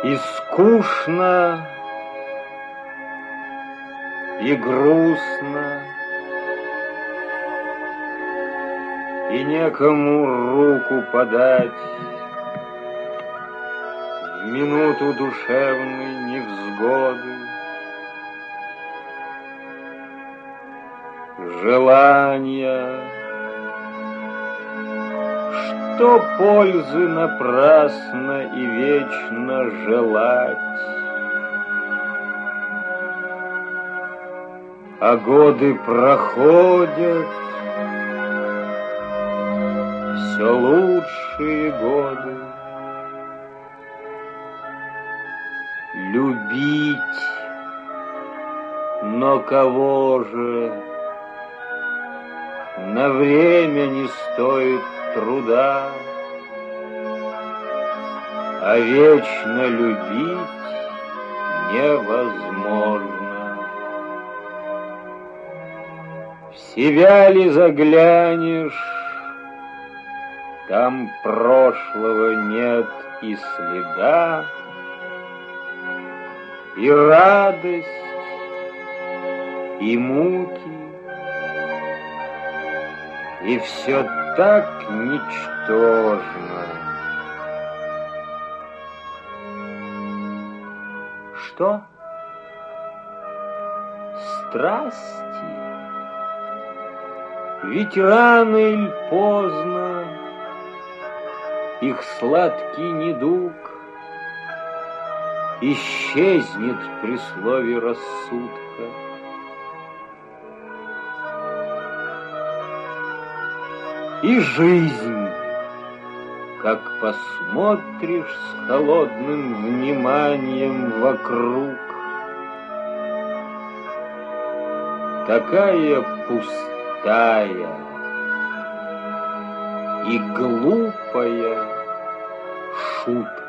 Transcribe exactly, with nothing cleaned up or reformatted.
И скучно, и грустно, и некому руку подать в минуту душевной невзгоды. Желания, что пользы напрасно и вечно желать, а годы проходят, все лучшие годы. Любить, но кого же? На время не стоит труда, а вечно любить невозможно. В себя ли заглянешь, там прошлого нет и следа, и радость, и муки, и все так ничтожно. Что? Страсти? Ведь рано или поздно их сладкий недуг исчезнет при слове рассудка. И жизнь, как посмотришь с холодным вниманием вокруг, такая пустая и глупая шутка.